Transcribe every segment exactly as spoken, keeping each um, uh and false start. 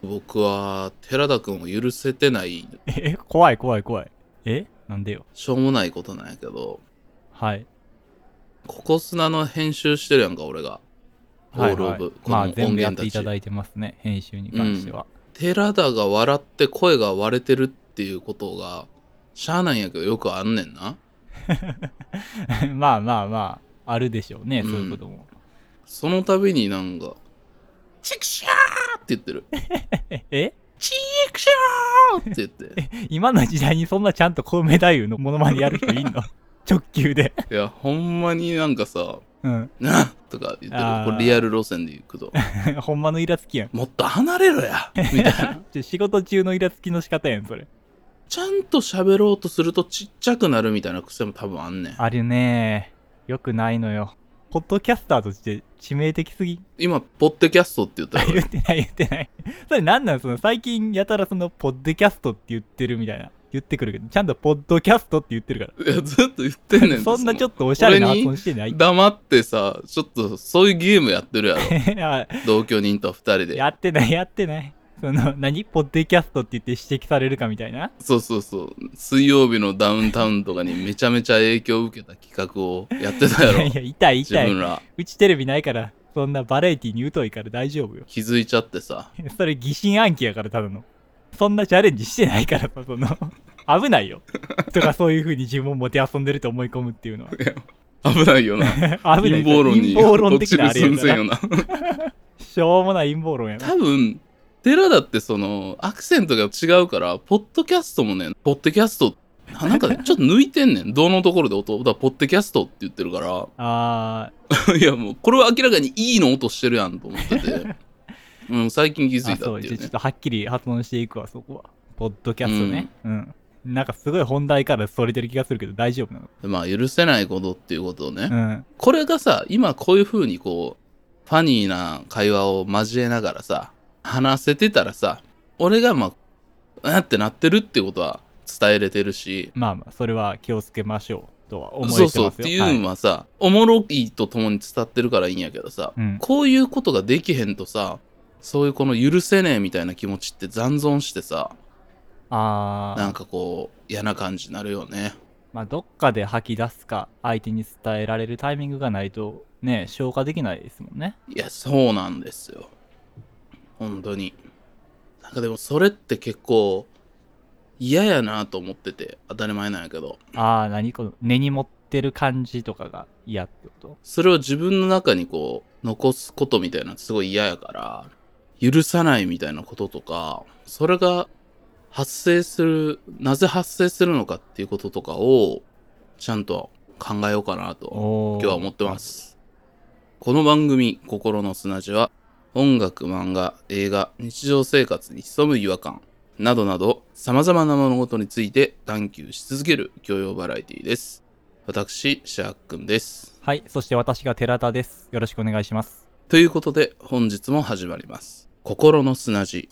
僕は寺田くんを許せてない。 え、怖い怖い怖い。え、なんでよ。 しょうもないことなんやけど、 はい。 ココスナの編集してるやんか、俺が。オはいはい。 ールオブ、こまあの全部やって音源たち。 いただいてますね、編集に関しては。 寺田が笑って声が割れてるっていうことが、しゃあないんやけどよくあんねんな。 まあまあまあ、あるでしょうね、 うんそういうことも。 その度になんか、チクシャーって言ってる。 えチクシャーって言って。 今の時代にそんなちゃんとコウメ太夫のモノマネやる人いんの直球で。 いや、ほんまになんかさ、 うん。 なとか言ってあーる。これリアル路線で行くと。 ほんまのイラつきやん。 もっと離れろやみたいな。 ちょ仕事中のイラつきの仕方やん、それ。 ちゃんと喋ろうとするとちっちゃくなるみたいな癖も多分あんねん。 あるねー。よくないのよ。ポッドキャスターとして致命的すぎ。 今、ポッドキャストって言ったあ、 よ。 言ってない言ってない。それなんなんその最近やたらそのポッドキャストって言ってるみたいな。言ってくるけど、ちゃんとポッドキャストって言ってるかいや、ずっと言ってんねんら。 て。 そんなちょっとおしゃれな俺に発音してない。 黙ってさ、ちょっとそういうゲームやってるやろ。 あ同居人と二人で。 やってないやってない。その、何ポッドキャストって言って指摘されるかみたいな。 そうそうそう。水曜日のダウンタウンとかにめちゃめちゃ影響を受けた企画をやってたやろ。 いやいや、痛い痛い。 自分ら。 うちテレビないから、そんなバラエティに疎いから大丈夫よ。 気づいちゃってさ。 それ疑心暗鬼やからただの。そんなチャレンジしてないからさ、その、危ないよ。とかそういう風に自分をもてあそんでると思い込むっていうのは。 危ないよな。 危ない。 陰謀論に陰謀論落ちる的なあれやから。 寸前よな。 しょうもない陰謀論やな。 多分、寺田ってその、アクセントが違うから、ポッドキャストもね、ポッドキャスト、なんかね、ちょっと抜いてんねん。どのところで音。だからポッドキャストって言ってるかあら。いやもう、これは明らかにいいの音してるやんと思ってて。うん、最近気ーあ、 づいたそう、 っていうねちょちょっ。とはっきり発音していくわ、そこは。ポッドキャストね。うん。なんかすごい本題からそれてる気がするけど大丈夫なの？ まあ、許せないことっていうことをね。 うん。 これがさ、今こういう風にこう、ファニーな会話を交えながらさ、話せてたらさ、俺がまあ、うんってなってるってことは伝えれてるし、 まあまあ、それは気をつけましょうとは思えてますよ。 そうそうっていうのはさ、おもろいとともに伝わってるからいいんやけどさ、 うんこういうことができへんとさ、そういうこの許せねえみたいな気持ちって残存してさ、 あー、 なんかこう嫌な感じになるよね。 まあどっかで吐き出すか、相手に伝えられるタイミングがないと、ね、消化できないですもんね。 いや、そうなんですよ。本当に。なんかでもそれって結構嫌やなと思ってて、当たり前なんやけど、 あー、何この根に持ってる感じとかが嫌ってこと？ それを自分の中にこう残すことみたいなのすごい嫌やから、許さないみたいなこととか、それが発生する、なぜ発生するのかっていうこととかをちゃんと考えようかなとおー、 今日は思ってます。この番組心の砂地は音楽、漫画、映画、日常生活に潜む違和感などなど様々な物事について探求し続ける教養バラエティです。私、シャークンです。 はい、そして私が寺田です。よろしくお願いします。 ということで本日も始まります。心の砂地。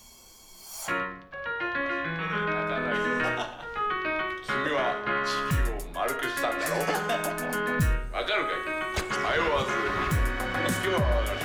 君は地球を丸くしたんだろう。わかるかい。迷わず今日はわかる。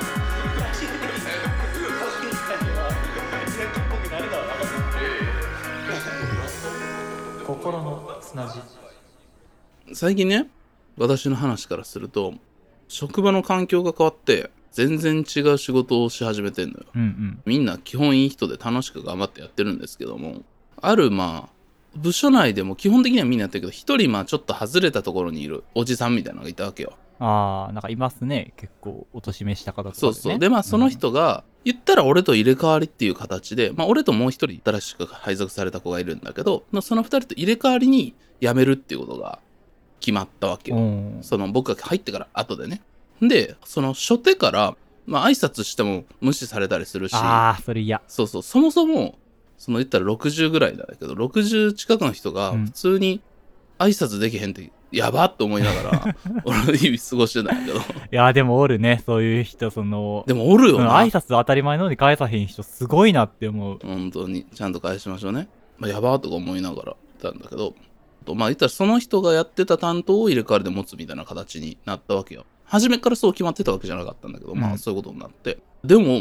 心の砂地。 最近ね、私の話からすると職場の環境が変わって全然違う仕事をし始めてんのよ。 うんうん。 みんな基本いい人で楽しく頑張ってやってるんですけども、あるまあ部署内でも基本的にはみんなやってるけど、一人まあちょっと外れたところにいるおじさんみたいなのがいたわけよ。 あー、なんかいますね。結構、お年めした方とかで、ね。 そうそう。でまあその人が、言ったら俺と入れ替わりっていう形で、まあ俺ともう一人新しく配属された子がいるんだけど、その二人と入れ替わりに辞めるっていうことが決まったわけよ。 うん。 その僕が入ってから後でね。で、その初手から、まあ挨拶しても無視されたりするし、 あー、それ嫌。 そうそう、そもそも、その言ったらろくじゅうぐらいなんだけど、ろくじゅう近くの人がうん普通に挨拶できへんってやばって思いながら、俺の日々過ごしてたんやけど。 いやー、でもおるね、そういう人、その、 でもおるようんな。 挨拶当たり前のように返さへん人、すごいなって思う。 本当に、ちゃんと返しましょうね。まあ、やばーとか思いながらいたんだけど、とまあ言ったらその人がやってた担当を入れ替わりで持つみたいな形になったわけよ。初めからそう決まってたわけじゃなかったんだけど、まうんあそういうことになって。でも、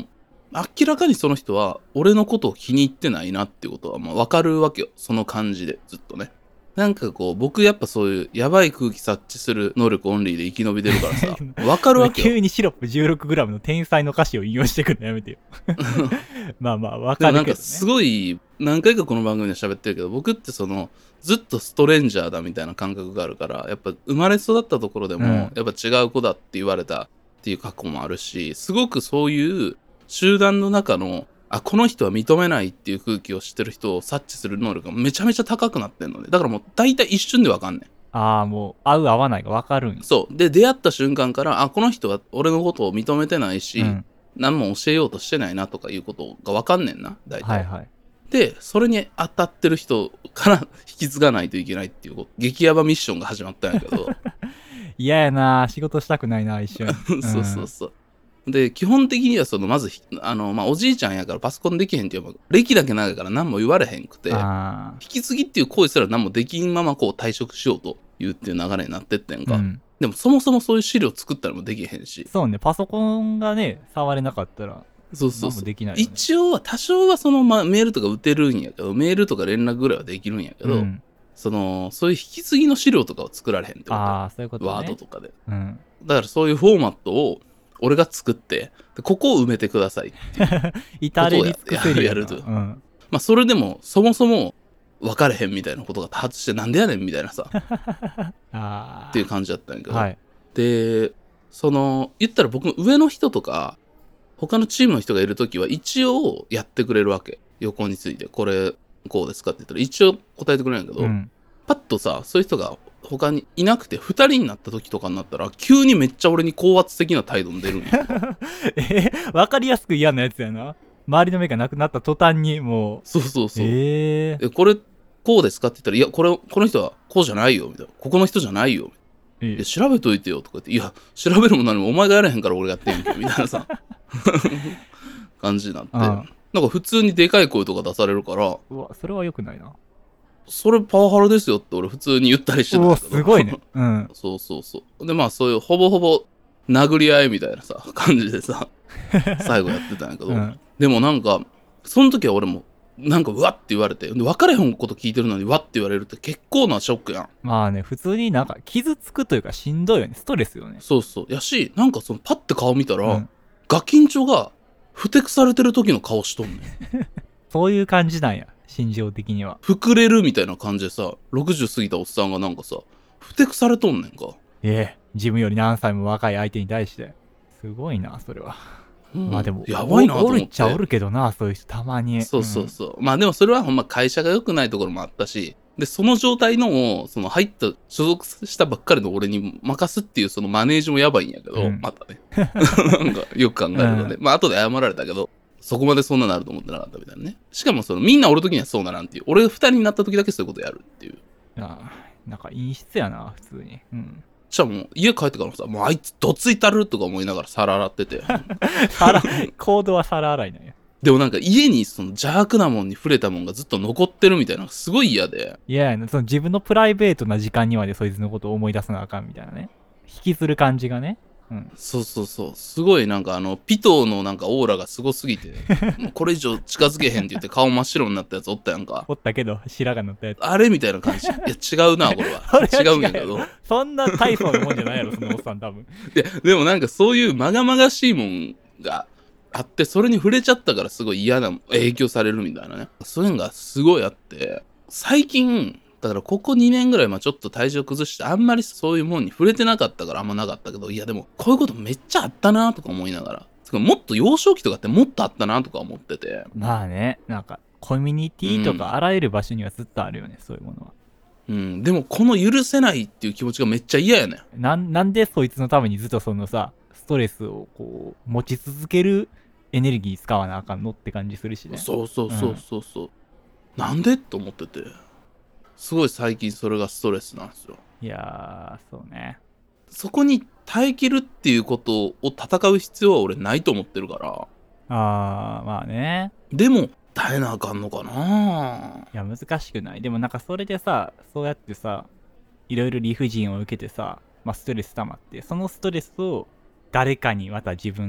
明らかにその人は俺のことを気に入ってないなっていうことはまあ分かるわけよ。その感じでずっとね。なんかこう僕やっぱそういうやばい空気察知する能力オンリーで生き延びてるからさ分かるわけよ。 急にシロップ じゅうろくグラム の天才の歌詞を引用してくるのやめてよまあまあ分かるけどね。 でもなんかすごい何回かこの番組で喋ってるけど、僕ってそのずっとストレンジャーだみたいな感覚があるから、やっぱ生まれ育ったところでも、 うんやっぱ違う子だって言われたっていう過去もあるし、すごくそういう集団の中のあこの人は認めないっていう空気を知ってる人を察知する能力がめちゃめちゃ高くなってんので、だからもう大体一瞬で分かんねん。 ああ、もう合う合わないが分かるんや。 そうで出会った瞬間からあこの人は俺のことを認めてないし、 うん、 何も教えようとしてないなとかいうことが分かんねんな大体。 はいはい。 でそれに当たってる人から引き継がないといけないっていう激ヤバミッションが始まったんやけど嫌やな、仕事したくないな一瞬そうそうそうで基本的にはそのまずあの、まあ、おじいちゃんやからパソコンできへんっていう歴だけ長いから何も言われへんくて、 あ引き継ぎっていう行為すら何もできんままこう退職しようというっていう流れになってってんか、 うん、 でもそもそもそういう資料作ったらもできへんし、 そうね、パソコンがね触れなかったらそうそうそう何もできないよね。 一応は多少はその、まあ、メールとか打てるんやけど、メールとか連絡ぐらいはできるんやけど、 うんそのそういう引き継ぎの資料とかを作られへんってこと。 ああ、そういうことね。 ワードとかで。 うん、 だからそういうフォーマットを俺が作って、でここを埋めてくださいっていう至れり尽くせるやると。 うん、 まあそれでもそもそも分かれへんみたいなことが多発してなんでやねんみたいなさあっていう感じだったんやけど、 はい、 でその言ったら僕の上の人とか他のチームの人がいるときは一応やってくれるわけ。横についてこれこうですかって言ったら一応答えてくれるんやけど、 うん、 パッとさそういう人が他にいなくてふたりになった時とかになったら急にめっちゃ俺に高圧的な態度に出るんやえー、分かりやすく嫌なやつやな。周りの目がなくなった途端にもうそうそうそう、 えー、 えこれこうですかって言ったらいやこれこの人はこうじゃないよみたいな、ここの人じゃないよいいで調べといてよとか言って、いや調べるも何もお前がやれへんから俺がやってんけどみたいなさ感じになって、 ああなんか普通にでかい声とか出されるから、 うわそれは良くないな。 それパワハラですよって俺普通に言ったりしてたんうわだけど、 すごいね。うんそうそうそうでまあそういうほぼほぼ殴り合いみたいなさ感じでさ最後やってたんやけど、 うん、 でもなんかその時は俺もなんかうわって言われて、で分かれへんこと聞いてるのにわって言われるって結構なショックやん。 まあね、普通になんか傷つくというかしんどいよね、ストレスよね。 そうそうやし、なんかそのパッて顔見たら、 うん、 ガキンチョがふてくされてる時の顔しとんねんそういう感じなんや、心情的には。 膨れるみたいな感じでさ、ろくじゅう過ぎたおっさんがなんかさふてくされとんねんか。 ええ、自分より何歳も若い相手に対して。すごいな、それは。 うん、 まあでも、 やばいなと思って。 おるっちゃおるけどな、そういう人たまに。 そうそうそう。うん、まあでもそれはほんま会社が良くないところもあったし、で、その状態のを、その入った、所属したばっかりの俺に任すっていうそのマネージもやばいんやけど、うん、またね。なんかよく考えるとね。うん、まあ後で謝られたけど、そこまでそんななると思ってなかったみたいなね。しかもそのみんなおる時にはそうならんっていう。俺が二人になった時だけそういうことやるっていう。 ああ、なんか陰湿やな、普通に。うん。 じゃあもう家帰ってからもさ、もうあいつどついたるとか思いながら皿洗ってて。 皿、コードは皿洗いなんや。 でもなんか家にその邪悪なもんに触れたもんがずっと残ってるみたいなのがすごい嫌で。 いやいや、その自分のプライベートな時間にまでそいつのことを思い出さなあかんみたいなね。引きずる感じがね。うん、 そうそうそう。すごいなんかあの、ピトーのなんかオーラがすごすぎて、もうこれ以上近づけへんって言って顔真っ白になったやつおったやんか。 おったけど、白髪乗ったやつ。 あれみたいな感じ。いや、違うな、これは。違うんやけど。 そんな大層なもんじゃないやろ、そのおっさん多分。 いや、でもなんかそういうまがまがしいもんがあって、それに触れちゃったからすごい嫌な影響されるみたいなね。そういうのがすごいあって、最近、だからここにねんぐらいまあちょっと体重崩してあんまりそういうもんに触れてなかったからあんまなかったけど、いやでもこういうことめっちゃあったなとか思いながら、つかもっと幼少期とかってもっとあったなとか思ってて。 まあね、なんかコミュニティとかあらゆる場所にはずっとあるよね、うん、そういうものは。 うん、でもこの許せないっていう気持ちがめっちゃ嫌やねん。な、なんでそいつのためにずっとそのさ、ストレスをこう持ち続けるエネルギー使わなあかんのって感じするしね。 そうそうそうそうそう、うん、なんでと思ってて。すごい最近それがストレスなんですよ。 いやー、そうね。 そこに耐えきるっていうことを戦う必要は俺ないと思ってるから。 あー、まあね。 でも耐えなあかんのかな。 いや、難しくない？でもなんかそれでさ、そうやってさ、いろいろ理不尽を受けてさ、まあストレス溜まって、そのストレスを誰かにまた自分が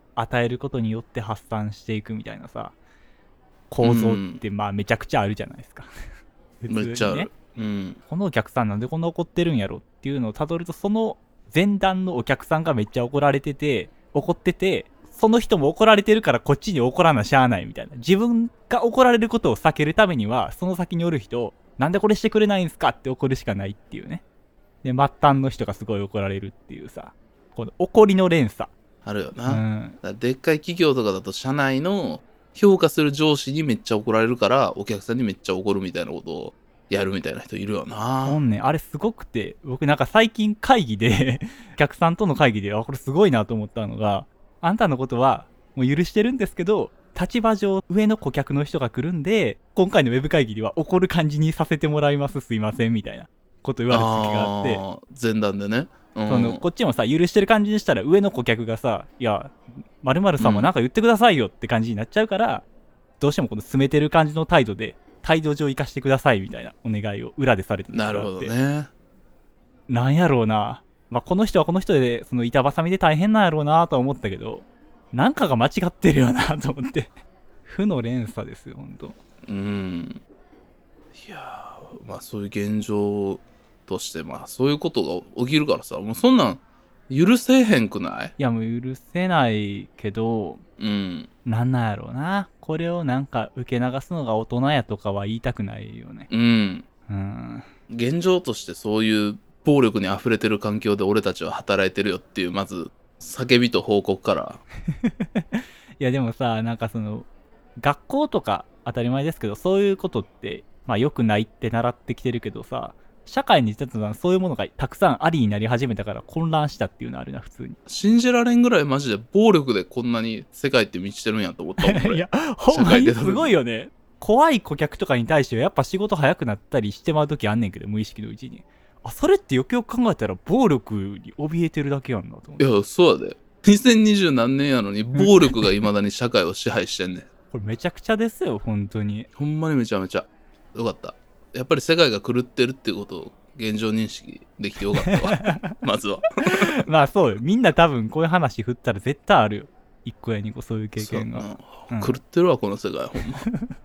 与えることによって発散していくみたいなさ構造ってまあめちゃくちゃあるじゃないですか普通にね。 めっちゃある。うん。 このお客さんなんでこんな怒ってるんやろっていうのをたどると、その前段のお客さんがめっちゃ怒られてて怒ってて、その人も怒られてるからこっちに怒らなしゃあないみたいな、自分が怒られることを避けるためにはその先におる人なんでこれしてくれないんすかって怒るしかないっていうね。で末端の人がすごい怒られるっていうさ、この怒りの連鎖あるよな。 うん、 だからでっかい企業とかだと社内の評価する上司にめっちゃ怒られるからお客さんにめっちゃ怒るみたいなことをやるみたいな人いるよな。 ほんね、あれすごくて、僕なんか最近会議でお客さんとの会議で、あこれすごいなと思ったのが、あんたのことはもう許してるんですけど、立場上上の顧客の人が来るんで今回のウェブ会議では怒る感じにさせてもらいます、すいませんみたいなこと言われた時があって、 あ前段でね、うん、 そのこっちもさ許してる感じにしたら上の顧客がさ、いや〇〇さんもなんか言ってくださいよって感じになっちゃうから、うん、どうしてもこの詰めてる感じの態度で態度上生かしてくださいみたいなお願いを裏でされてるなるほどね。 なんやろうな、まあ、この人はこの人でその板挟みで大変なんやろうなとは思ったけど、なんかが間違ってるよなと思って負の連鎖ですよほんと。 うんいやまあそういう現状としてまあそういうことが起きるからさ、もうそんなん許せへんくない？ いやもう許せないけど、 うんなんなんやろうな、これをなんか受け流すのが大人やとかは言いたくないよね。 うんうん現状としてそういう暴力に溢れてる環境で俺たちは働いてるよっていうまず叫びと報告からいやでもさ、なんかその学校とか当たり前ですけどそういうことってまあ良くないって習ってきてるけどさ、社会に実はそういうものがたくさんありになり始めたから混乱したっていうのあるな普通に。 信じられんぐらいマジで暴力でこんなに世界って満ちてるんやと思ったもん俺。 いやほんまにすごいよね。怖い顧客とかに対してはやっぱ仕事早くなったりしてまう時あんねんけど、無意識のうちにあそれってよくよく考えたら暴力に怯えてるだけやんなと思って。 いやそうやでにせんにじゅう何年やのに暴力が未だに社会を支配してんねんこれめちゃくちゃですよ本当に。 ほんまにめちゃめちゃよかった。やっぱり世界が狂ってるっていうことを現状認識できてよかったわまずはまあそうよ、みんな多分こういう話振ったら絶対あるよ、いっこやにこそういう経験が、 うん、狂ってるわこの世界ほんま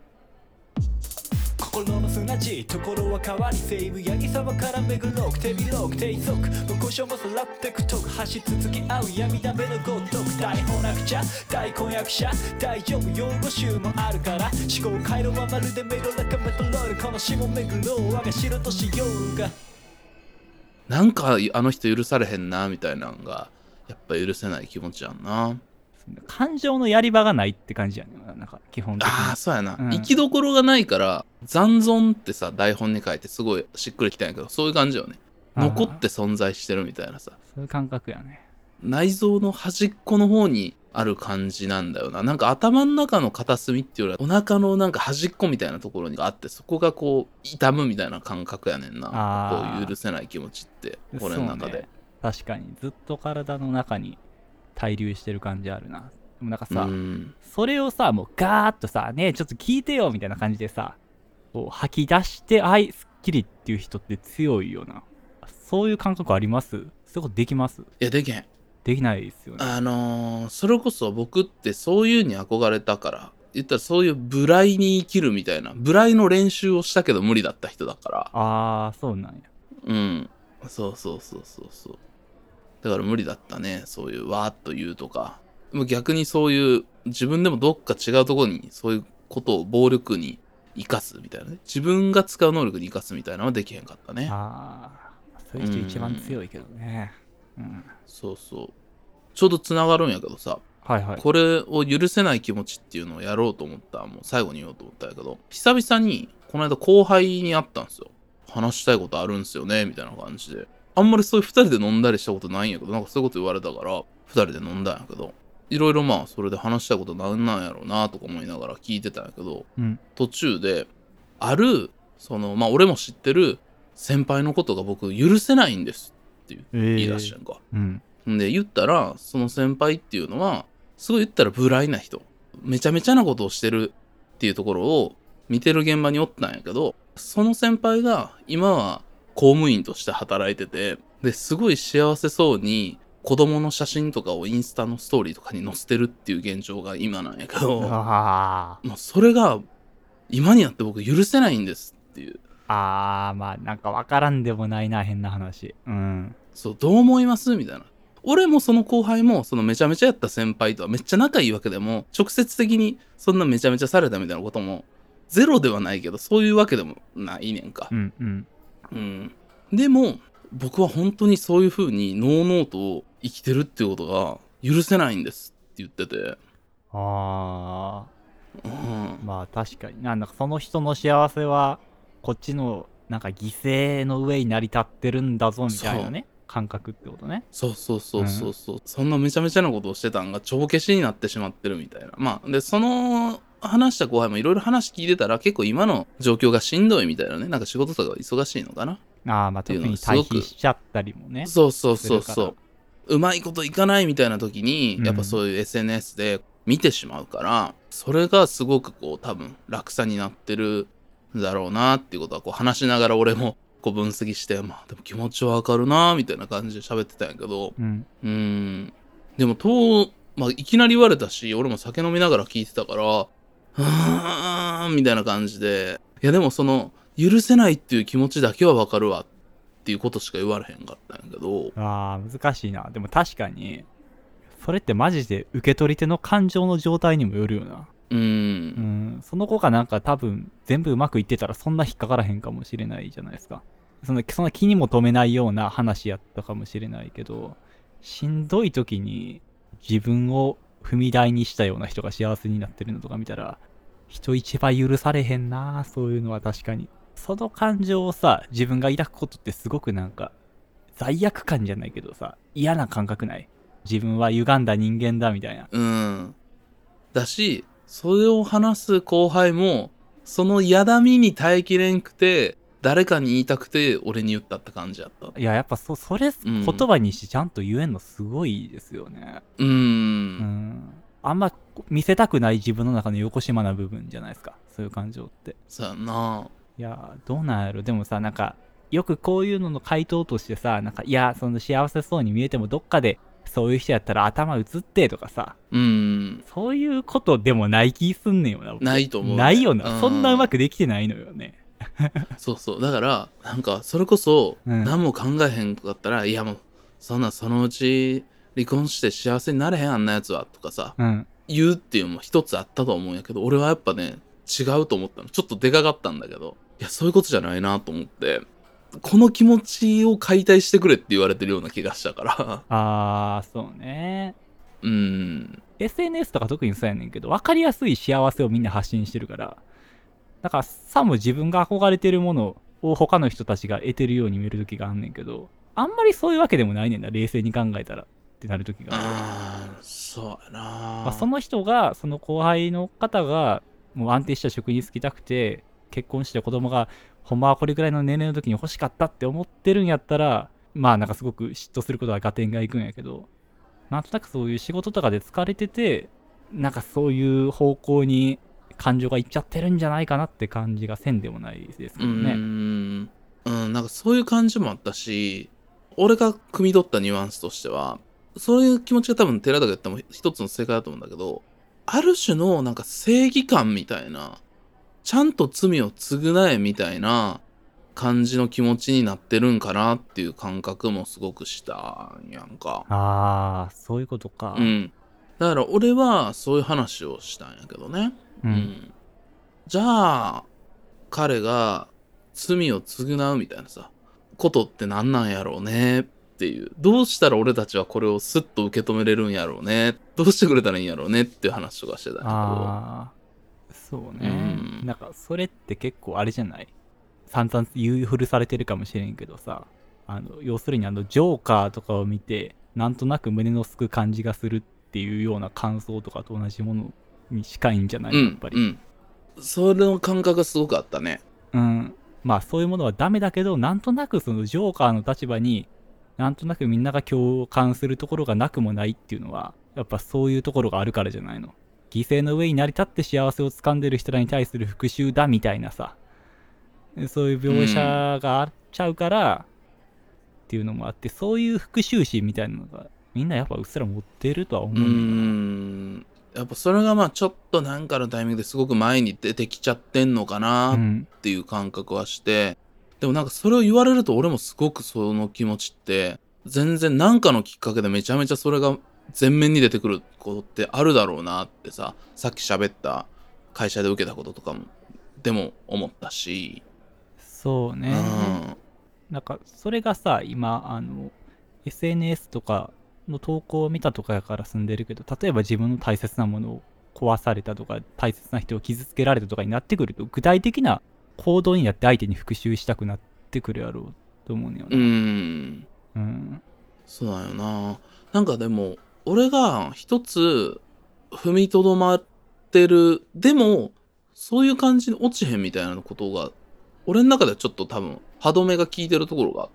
心の砂地ところは変わり西武八木沢から巡ろう手広く低速無故障もさらってくとく走り続き合う闇だめのごとく台本なくちゃ大婚約者大丈夫用語集もあるから思考回路はまるでメロラカメトロールこの下巡ろう我が城としようがなんかあの人許されへんなみたいなのがやっぱ許せない気持ちやんな。 感情のやり場がないって感じやねんなんか基本的に。 ああそうやな、 うん、 生きどころがないから残存ってさ台本に書いてすごいしっくりきたんやけど、そういう感じよね。残って存在してるみたいなさ、 そういう感覚やね。 内臓の端っこの方にある感じなんだよな。なんか頭の中の片隅っていうよりはお腹のなんか端っこみたいなところにあって、そこがこう痛むみたいな感覚やねんな。こう許せない気持ちってこれの中で、 ね、確かにずっと体の中に滞留してる感じあるな。でもなんかさ、うん、それをさもうガーッとさねえちょっと聞いてよみたいな感じでさこう吐き出してはいすっきりっていう人って強いよな。そういう感覚あります？そういうことできます？いやできへん。 できないですよね。あのー、それこそ僕ってそういうに憧れたから言ったらそういう無頼に生きるみたいな無頼の練習をしたけど無理だった人だから。 ああそうなんや。 うんそうそうそうそうそうだから無理だったね。そういうわーっと言うとか。でも逆にそういう自分でもどっか違うところにそういうことを暴力に生かすみたいなね、自分が使う能力に生かすみたいなのはできへんかったね。 ああそういう人一番強いけどね。うん、うん、そうそうちょうどつながるんやけどさ、 はいはい、 これを許せない気持ちっていうのをやろうと思ったらもう最後に言おうと思ったんやけど、久々にこの間後輩に会ったんですよ。話したいことあるんすよねみたいな感じで、あんまりそういうふたりで飲んだりしたことないんやけど、なんかそういうこと言われたからふたりで飲んだんやけど、いろいろまあそれで話したいことなんなんやろうなとか思いながら聞いてたんやけど、 うん、 途中であるそのまあ俺も知ってる先輩のことが僕許せないんですって言い出したんか、 えーうん、 で言ったらその先輩っていうのはすごい言ったら無頼な人、めちゃめちゃなことをしてるっていうところを見てる現場におったんやけど、その先輩が今は公務員として働いてて、ですごい幸せそうに子供の写真とかをインスタのストーリーとかに載せてるっていう現状が今なんやけど、 あもうそれが今になって僕許せないんですっていう。 あー、まあなんかわからんでもないな、変な話。うん。 そうどう思いますみたいな。俺もその後輩もそのめちゃめちゃやった先輩とはめっちゃ仲いいわけでも、直接的にそんなめちゃめちゃされたみたいなこともゼロではないけど、そういうわけでもないねんか。 うんうんうん。でも僕は本当にそういう風にノーノートを生きてるっていうことが許せないんですって言ってて。 あうん。 あ、まあ確かになんだかその人の幸せはこっちのなんか犠牲の上に成り立ってるんだぞみたいなね感覚ってことね。 そうそうそうそうそう、うん、そんなめちゃめちゃなことをしてたんが帳消しになってしまってるみたいな。まあでその話した後輩もいろいろ話聞いてたら、結構今の状況がしんどいみたいなね。なんか仕事とか忙しいのかな。 ああ、まあ特に対比しちゃったりもね。 そうそうそうそう、うまいこといかないみたいな時に、やっぱそういう エスエヌエス で見てしまうから、うん、それがすごくこう多分落差になってるんだろうなっていうことはこう話しながら俺もこう分析して、まあでも気持ちはわかるなみたいな感じで喋ってたんやけど、うん、うーんでもと、まあ、いきなり言われたし、俺も酒飲みながら聞いてたから、うーんみたいな感じで、いやでもその許せないっていう気持ちだけはわかるわっていうことしか言われへんかったんやけど。 あー難しいな。でも確かにそれってマジで受け取り手の感情の状態にもよるよな。 うん、うんその子がなんか多分全部うまくいってたらそんな引っかからへんかもしれないじゃないですか。そのその気にも留めないような話やったかもしれないけど、しんどい時に自分を踏み台にしたような人が幸せになってるのとか見たら人一倍許されへんな。そういうのは確かにその感情をさ自分が抱くことってすごくなんか罪悪感じゃないけどさ嫌な感覚ない？自分は歪んだ人間だみたいな。 うんだし、それを話す後輩もそのやだみに耐えきれんくて誰かに言いたくて俺に言ったって感じやった。 いややっぱ そ, それ、うん、言葉にしてちゃんと言えんのすごいですよね。 うーんうんあんま見せたくない自分の中のよこしまな部分じゃないですか、そういう感情って。 そうやな。 いやどうなんやろ。でもさなんかよくこういうのの回答としてさ、なんかいやその幸せそうに見えてもどっかでそういう人やったら頭打つってとかさ、 うん、 そういうことでもない気すんねんよな。 ないと思う、ね、 ないよな、うん、そんなうまくできてないのよねそうそう、だからなんかそれこそ何も考えへんかったら、うん、いやもうそんなそのうち離婚して幸せになれへんあんなやつはとかさ、うん、言うっていうのも一つあったと思うんやけど、俺はやっぱね違うと思ったの。ちょっとでかかったんだけど、いやそういうことじゃないなと思って、この気持ちを解体してくれって言われてるような気がしたからあーそうね。 うんエスエヌエス とか特にそうやねんけど、分かりやすい幸せをみんな発信してるから、だからさも自分が憧れてるものを他の人たちが得てるように見える時があんねんけど、あんまりそういうわけでもないねんな、冷静に考えたらってなる時がある。 あーそうやな、 まあ、その人がその後輩の方がもう安定した職に就きたくて結婚して子供がほんまはこれぐらいの年齢の時に欲しかったって思ってるんやったら、まあなんかすごく嫉妬することは合点がいくんやけど、なんとなくそういう仕事とかで疲れててなんかそういう方向に感情がいっちゃってるんじゃないかなって感じがせんでもないですけどね。 うーん、うん、なんかそういう感じもあったし、俺が汲み取ったニュアンスとしてはそういう気持ちが多分寺田が言ったも一つの正解だと思うんだけど、ある種のなんか正義感みたいな、ちゃんと罪を償えみたいな感じの気持ちになってるんかなっていう感覚もすごくしたんやんか。 ああそういうことか。 うんだから俺はそういう話をしたんやけどね、うん、うん、じゃあ彼が罪を償うみたいなさことって何なんやろうねっていう、どうしたら俺たちはこれをスッと受け止めれるんやろうね、どうしてくれたらいいんやろうねっていう話とかしてたんやけど。 あそうね、うん、なんかそれって結構あれじゃない、散々言い古されてるかもしれんけどさ、あの要するにあのジョーカーとかを見てなんとなく胸のすく感じがするっていうような感想とかと同じものに近いんじゃない、うん、やっぱり、うん、 それの感覚がすごくあったね。 うんまあそういうものはダメだけど、なんとなくそのジョーカーの立場になんとなくみんなが共感するところがなくもないっていうのはやっぱそういうところがあるからじゃないの。犠牲の上に成り立って幸せをつかんでる人らに対する復讐だみたいなさ、そういう描写があっちゃうから、うん、っていうのもあって、そういう復讐心みたいなのがみんなやっぱうっすら持ってるとは思ううーんだよな。 んやっぱそれがまあちょっとなんかのタイミングですごく前に出てきちゃってんのかうなっん。 ていう感覚はして、でもなんかそれを言われると俺もすごくその気持ちって全然なんかのきっかけでめちゃめちゃそれが前面に出てくることってあるだろうなってさ、さっき喋った会社で受けたこととかもでも思ったし、うそうね。 んなんかそれがさ、今あの エスエヌエス とかの投稿を見たとかやから済んでるけど、例えば自分の大切なものを壊されたとか大切な人を傷つけられたとかになってくると、具体的な行動になって相手に復讐したくなってくるやろうと思うのようね。 んうん。 そうだよな。なんかでも俺が一つ踏みとどまってる、でもそういう感じに落ちへんみたいなことが俺の中ではちょっと多分歯止めが効いてるところがあって、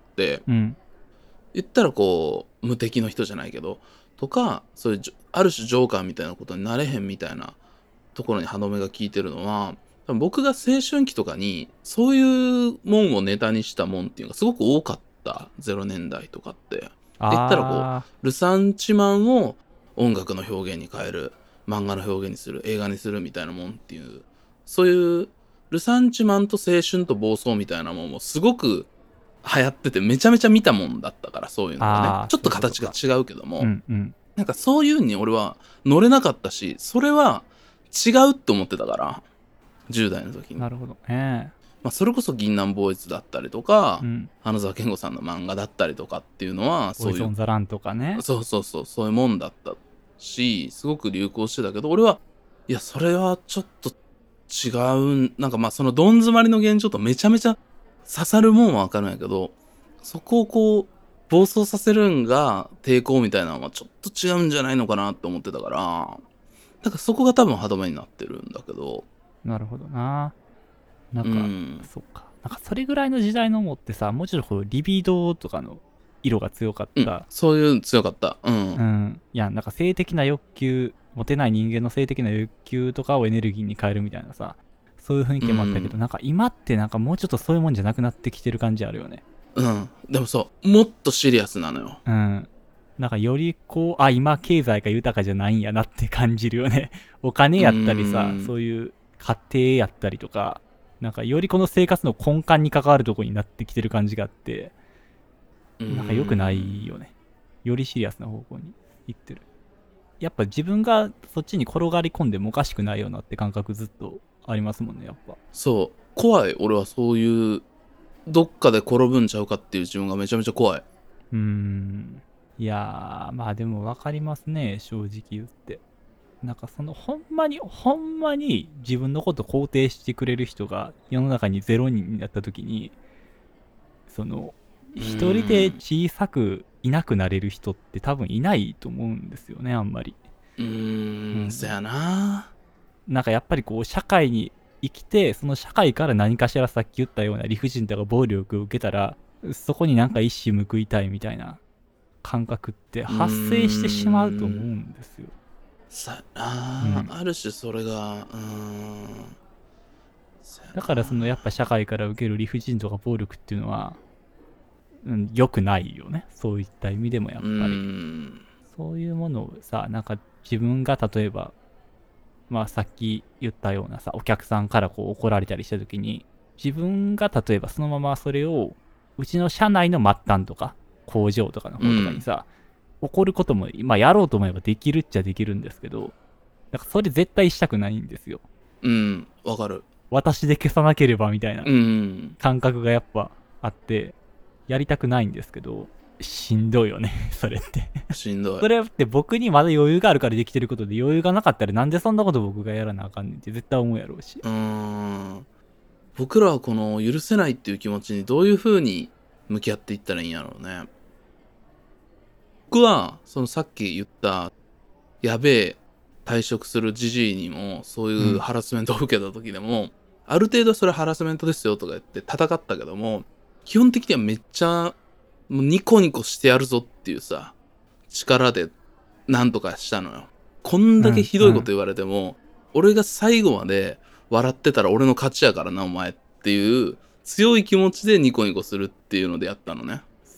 うん。 言ったらこう無敵の人じゃないけどとか、そういうじょある種ジョーカーみたいなことになれへんみたいなところに歯止めが効いてるのは、多分僕が青春期とかにそういうもんをネタにしたもんっていうのがすごく多かったゼロねんだいとかって。言ったらこうあルサンチマンを音楽の表現に変える、漫画の表現にする、映画にするみたいなもんっていう、そういうルサンチマンと青春と暴走みたいなもんもすごく流行っててめちゃめちゃ見たもんだったから、そういうのがねあーちょっと形が違うけども、 ーうんうん。 なんかそういうに俺は乗れなかったし、それは違うって思ってたからじゅう代の時に、 なるほどね。 まあ、それこそ銀杏ボーイズだったりとか、 うん。 花澤健吾さんの漫画だったりとかっていうのはボイそういうスオンザランとかね。 そうそうそうそういうもんだったし、すごく流行してたけど、俺はいやそれはちょっと違う、なんかまあそのどん詰まりの現状とめちゃめちゃ刺さるもんはわかるんやけど、そこをこう暴走させるんが抵抗みたいなのはちょっと違うんじゃないのかなって思ってたから、だからそこが多分歯止めになってるんだけど、 なるほどな。なんか、 うんそっか。なんかそれぐらいの時代のもってさ、もうちょっとこうリビドーとかの色が強かっうんた。 そういう強かったうん、 うん。いや、なんか性的な欲求、持てない人間の性的な欲求とかをエネルギーに変えるみたいなさ、そういう雰囲気もあったけど、 うんなんか今ってなんかもうちょっとそういうもんじゃなくなってきてる感じあるよね。 うんでもそうもっとシリアスなのよ。 うん。なんかよりこう、あ、今経済が豊かじゃないんやなって感じるよね。お金やったりさう、んそういう家庭やったりとか、なんかよりこの生活の根幹に関わるとこになってきてる感じがあって、なんか良くないよね。よりシリアスな方向に行ってる。やっぱ自分がそっちに転がり込んでもおかしくないよなって感覚ずっとありますもんね、やっぱ。 そう怖い。俺はそういうどっかで転ぶんちゃうかっていう自分がめちゃめちゃ怖い。 うーん。いやー、まあでも分かりますね、正直言って。なんかそのほんまに、ほんまに自分のこと肯定してくれる人が世の中にゼロにんになった時に、その、一人で小さくいなくなれる人って多分いないと思うんですよね、あんまり。 うーん、 うんそやな。 なんかやっぱりこう社会に生きて、その社会から何かしらさっき言ったような理不尽とか暴力を受けたら、そこになんか一矢報いたいみたいな感覚って発生してしまうと思うんですよ。 そやな、 うんある種それが、うーん。そやなだからそのやっぱ社会から受ける理不尽とか暴力っていうのは、うん、良くないよね。そういった意味でもやっぱうり。 ーん。 そういうものをさ、なんか自分が例えば、まあさっき言ったようなさ、お客さんからこう怒られたりした時に、自分が例えばそのままそれを、うちの社内の末端とか、工場とかの方とかにさ、怒ることも、まあやろうと思えばできるっちゃできるんですけど、なんかそれ絶対したくないんですよ。 うん、わかる。 私で消さなければみたいなうん。 感覚がやっぱあって、やりたくないんですけど、しんどいよね、それって。 しんどい。 それって僕にまだ余裕があるからできてることで、余裕がなかったらなんでそんなこと僕がやらなあかんねんって絶対思うやろうし。 うーん。僕らはこの許せないっていう気持ちにどういう風に向き合っていったらいいんやろうね。僕は、そのさっき言った、やべえ、退職するじじいにも、そういうハラスメントを受けた時でも、ある程度それハラスメントですよとか言って戦ったけども、基本的にはめっちゃ、もうニコニコしてやるぞっていうさ、力でなんとかしたのよ。こんだけひどいこと言われても、俺が最後まで笑ってたら俺の勝ちやからなお前っていう強い気持ちでニコニコするっていうのでやったのね。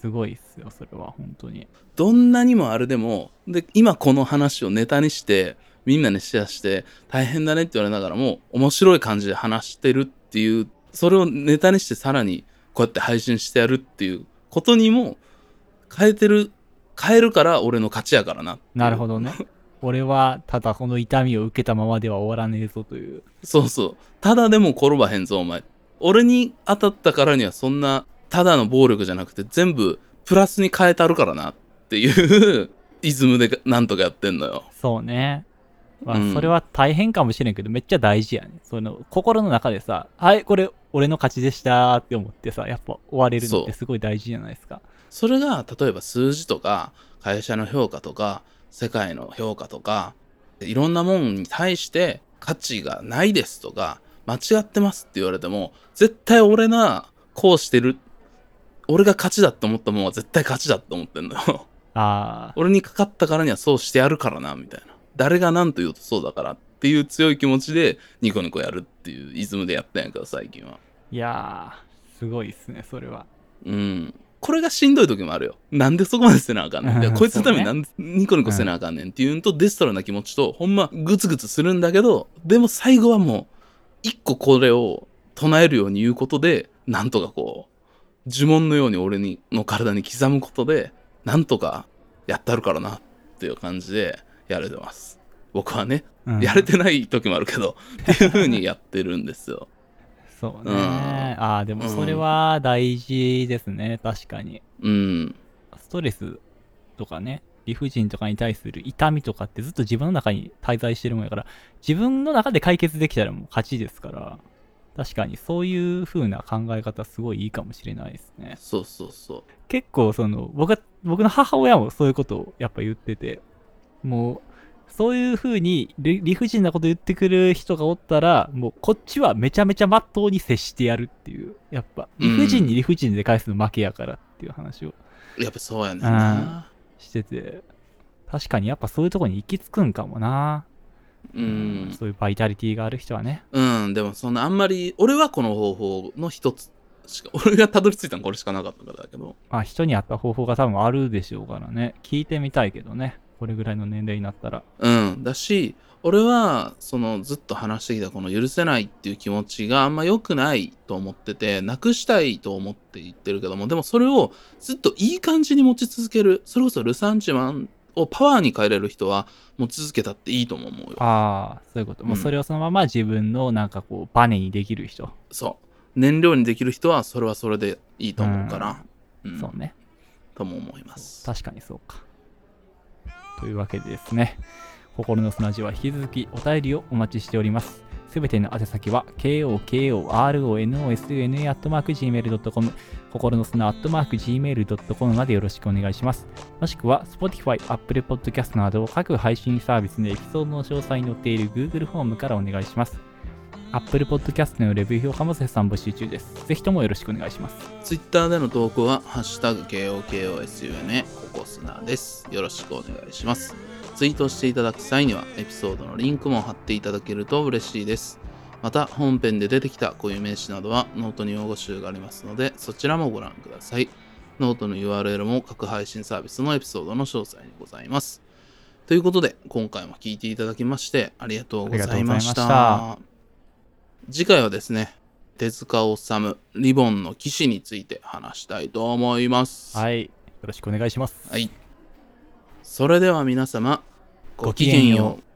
すごいっすよそれは本当に。 どんなにもあれでも、で今この話をネタにしてみんなにシェアして大変だねって言われながらも面白い感じで話してるっていう、それをネタにしてさらにこうやって配信してやるっていうことにも変えてる、変えるから俺の勝ちやからな。 なるほどね。俺はただこの痛みを受けたままでは終わらねえぞという。 そうそう。ただでも転ばへんぞお前。俺に当たったからにはそんなただの暴力じゃなくて全部プラスに変えたるからなっていうイズムでなんとかやってんのよ。 そうね。まあ、 うんそれは大変かもしれんけど、めっちゃ大事やね。その心の中でさ、はいこれ俺の勝ちでしたって思ってさ、やっぱ終われるのってすごい大事じゃないですか。 それが例えば数字とか会社の評価とか世界の評価とかいろんなもんに対して価値がないですとか間違ってますって言われても絶対俺がこうしてる、俺が勝ちだって思ったもんは絶対勝ちだって思ってんのよ。 ああ、 俺にかかったからにはそうしてやるからなみたいな、誰が何と言うとそうだからっていう強い気持ちでニコニコやるっていうイズムでやったんやから最近は。 いやーすごいっすねそれは。 うん、これがしんどい時もあるよ。なんでそこまでせなあかんねん。いやこいつのためになんでニコニコせなあかんねんっていうのと、デストロな気持ちと、ほんまグツグツするんだけど、でも最後はもう、一個これを唱えるように言うことで、なんとかこう、呪文のように俺にの体に刻むことで、なんとかやったるからなっていう感じでやれてます。僕はね、 うんやれてない時もあるけど、っていう風にやってるんですよ。 そうね。 うんああでもそれは大事ですね、確かに。 うん。 ストレスとかね、理不尽とかに対する痛みとかってずっと自分の中に滞在してるもんやから、自分の中で解決できたらもう勝ちですから、確かにそういう風な考え方すごいいいかもしれないですね。 そうそうそう。 結構その僕は僕の母親もそういうことをやっぱ言ってて、もうそういう風に理理不尽なこと言ってくる人がおったら、もうこっちはめちゃめちゃまっとうに接してやるっていう、やっぱ理不尽に理不尽で返すの負けやからっていう話をやっぱそうやねんな。 してて、確かにやっぱそういうとこに行き着くんかもな。 うん。 そういうバイタリティがある人はね。 うん、でもそんなあんまり、俺はこの方法の一つしか、俺がたどり着いたのこれしかなかったからだけど。 まあ人に合った方法が多分あるでしょうからね。聞いてみたいけどね。これぐらいの年齢になったら。 うん、だし、俺は、そのずっと話してきたこの許せないっていう気持ちがあんま良くないと思ってて、なくしたいと思って言ってるけども、でもそれをずっといい感じに持ち続ける。それこそルサンチマンをパワーに変えれる人は持ち続けたっていいとも思うよ。 ああ、そういうこと。もうそれをそのまま自分のなんかこうバネにできる人。 そう。燃料にできる人はそれはそれでいいと思うから。うん。 そうね。 とも思います。 確かにそうか。というわけでですね、心の砂地は引き続きお便りをお待ちしております。すべての宛先は ケーオーケーオーアールオーエヌオーエスエヌエー アットマーク ジーメールドットコム 心の砂 アットマーク ジーメールドットコム までよろしくお願いします。もしくは Spotify、Apple Podcast など各配信サービスのエピソードの詳細に載っている Google フォームからお願いします。Apple Podcast のレビュー評価も絶賛募集中です。ぜひともよろしくお願いします。 ツイッターでの投稿は、ハッシュタグ ケーオーケーオーエスユーエヌエー ココスナです。よろしくお願いします。ツイートしていただく際には、エピソードのリンクも貼っていただけると嬉しいです。また、本編で出てきた固有名詞などは、ノートに用語集がありますので、そちらもご覧ください。ノートの ユーアールエル も各配信サービスのエピソードの詳細にございます。ということで、今回も聞いていただきまして、ありがとうございました。 ありがとうございました。 次回はですね、手塚治虫リボンの騎士について話したいと思います。 はい。よろしくお願いします。 はい。それでは皆様、ごきげんよう。